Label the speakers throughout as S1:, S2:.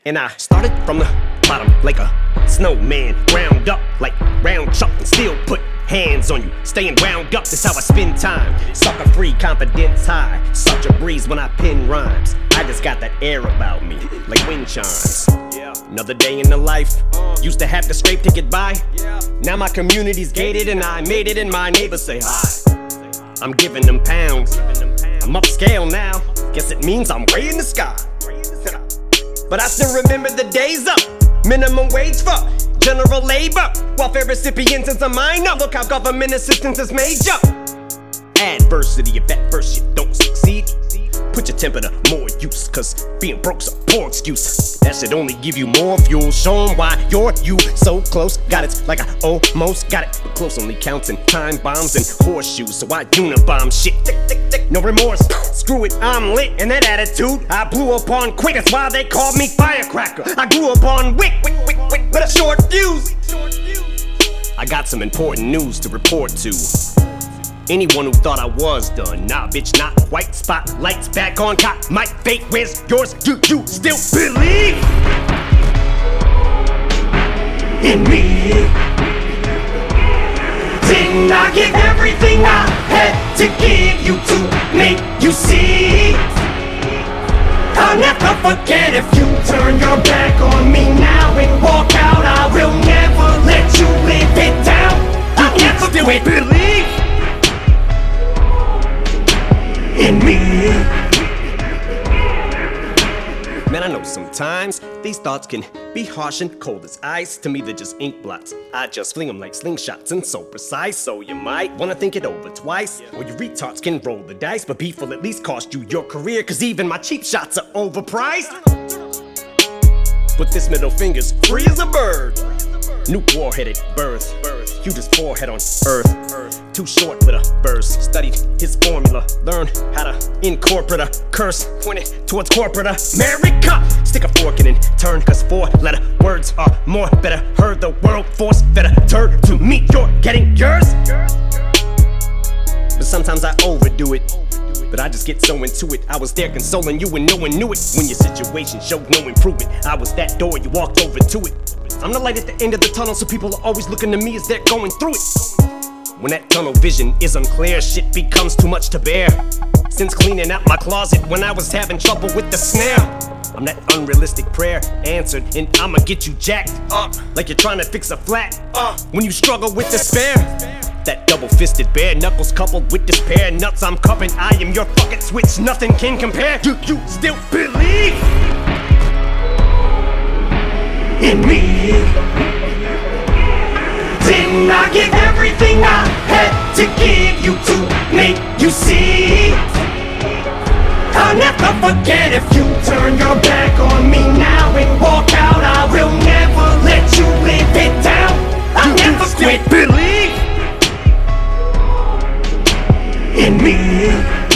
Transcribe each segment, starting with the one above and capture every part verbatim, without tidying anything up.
S1: And I started from the bottom like a snowman, ground up like round chuck and still put hands on you, staying wound up, that's how I spend time. Sucker free, confidence high, such a breeze when I pen rhymes. I just got that air about me, like wind chimes. Another day in the life, used to have to scrape to get by. Now my community's gated and I made it and my neighbors say hi. I'm giving them pounds, I'm upscale now, guess it means I'm way in the sky. But I still remember the days up, minimum wage for general labor, welfare recipients since I'm minor. Look how government assistance is major. Adversity, if at first you don't succeed, put your temper to more use, cause being broke's a poor excuse. That should only give you more fuel. Show 'em why you're you so close. Got it like I almost got it, but close only counts in time bombs and horseshoes. So I unibomb shit, tick, tick, tick, no remorse. Screw it, I'm lit, and that attitude I blew up on quick. That's why they called me firecracker. I grew up on wick, wick, wick, wick, with a short fuse. I got some important news to report to anyone who thought I was done. Nah, bitch, not quite. Spotlights back on cop. My fate, where's yours? Do you still believe in me? Didn't I give everything I had to give you to make you see? I'll never forget if you turn your back on me now and walk out. I will never let you live it down. I'll never still believe in me. Man, I know sometimes these thoughts can be harsh and cold as ice. To me, they're just ink blots. I just fling them like slingshots and so precise. So you might wanna think it over twice, or you retards can roll the dice. But beef will at least cost you your career, cause even my cheap shots are overpriced. But this middle finger's free as a bird. Nuke warhead at birth, hugest forehead on earth. Too short with a verse. Studied his formula, learned how to incorporate a curse, pointed towards corporate America. Stick a fork in and turn, cause four letter words are more better heard. The world force fed a turd to meet your getting yours. But sometimes I overdo it, but I just get so into it. I was there consoling you and no one knew it. When your situation showed no improvement, I was that door, you walked over to it. I'm the light at the end of the tunnel, so people are always looking to me as they're going through it. When that tunnel vision is unclear, shit becomes too much to bear. Since cleaning out my closet when I was having trouble with the snare, I'm that unrealistic prayer answered, and I'ma get you jacked up like you're trying to fix a flat uh, when you struggle with despair. That double-fisted bare knuckles coupled with despair nuts I'm cupping. I am your fucking switch, nothing can compare. Do you still believe in me? Didn't I give everything I had to give you to make you see? I'll never forget if you turn your back on me now and walk out. I will never let you live it down. I'll Do never quit believe in me.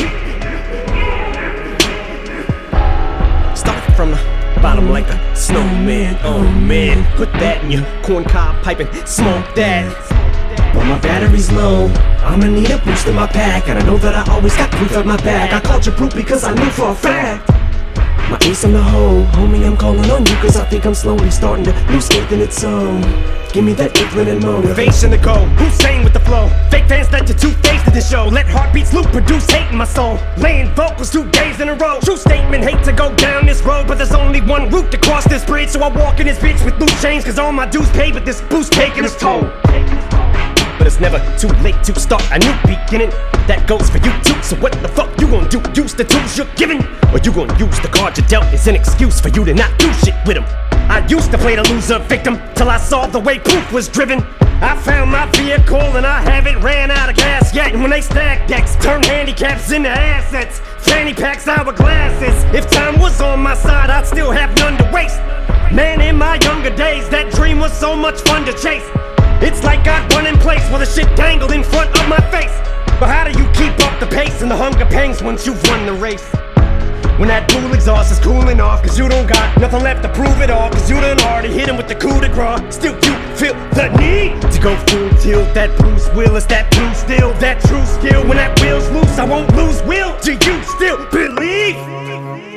S1: Start from the bottom like a snowman, oh man. Put that in your corncob pipe and smoke that. When my battery's low, I'ma need a boost in my pack. And I know that I always got proof at my back. I called you proof because I knew for a fact my ace in the hole. Homie, I'm calling on you cause I think I'm slowly starting to lose faith in its own. Give me that inkling and motivation to go. Hussein with the flow. Fake fans let you two-faced to the show. Let heartbeats loop, produce hate in my soul. Laying vocals two days in a row. True statement, hate to go down this road, but there's only one route to cross this bridge. So I walk in this bitch with loose chains, cause all my dues paid, but this boost taking its toll. But it's never too late to start a new beginning. That goes for you too, so what the fuck you gonna do? Use the tools you're given, or you gonna use the card you dealt as an excuse for you to not do shit with them? I used to play the loser victim till I saw the way proof was driven. I found my vehicle and I haven't ran out of gas yet. And when they stack decks, turn handicaps into assets. Fanny packs, hourglasses. If time was on my side, I'd still have none to waste. Man, in my younger days, that dream was so much fun to chase. It's like I'd run in place while the shit dangled in front of my face. But how do you keep up the pace and the hunger pangs once you've run the race? When that dual exhaust is cooling off, cause you don't got nothing left to prove it all, cause you done already hit him with the coup de grace. Still you feel the need to go full tilt. That Bruce Willis, that blue still, that true skill. When that wheel's loose, I won't lose will. Do you still believe